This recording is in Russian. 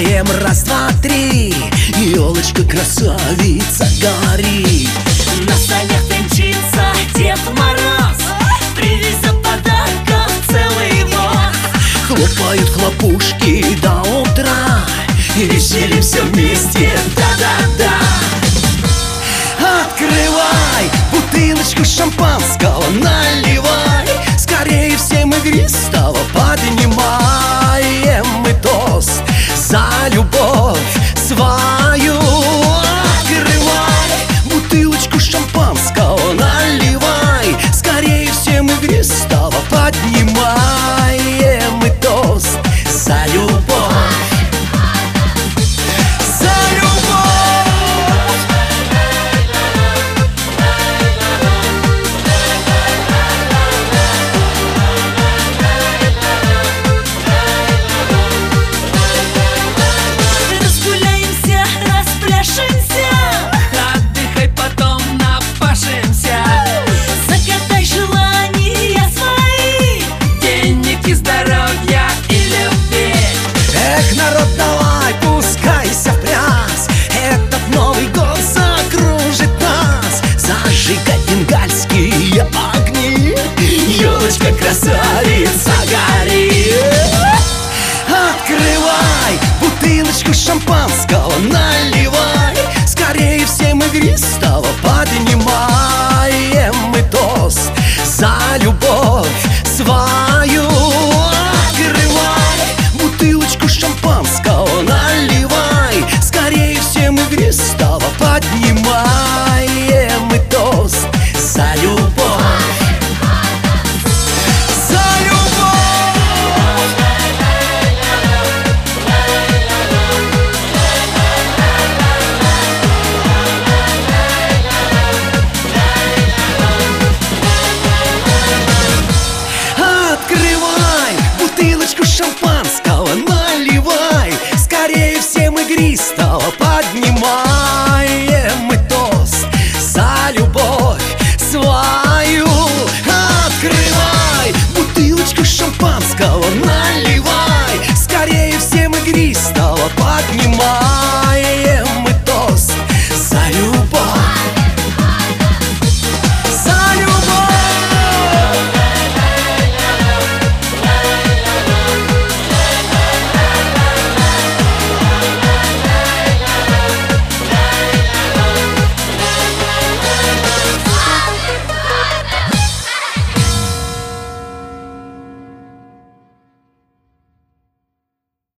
Открываем, раз, два, три, елочка красавица горит. На санях тенчится Дед Мороз, привезет подарков целый воз. Хлопают хлопушки до утра, веселимся вместе, да-да-да. Открывай бутылочку шампанского, наливай, скорее всем игристого поднимаем мы тост за любовь свою. Открывай бутылочку шампанского, наливай, скорее всем игристого поднимаем мы тост за любовь. Бенгальские огни, елочка красавица горит. Открывай бутылочку шампанского, наливай, скорее всем игристого поднимаем мы тост за любовь свою. Открывай бутылочку шампанского, наливай, скорее всем игристого поднимаем мы тост за любовь. За любовь. Открывай бутылочку шампанского, наливай, скорее всем игристого поднимаем мы тост за любовь свою. Открывай бутылочку шампанского, наливай, скорее всем игристого поднимаем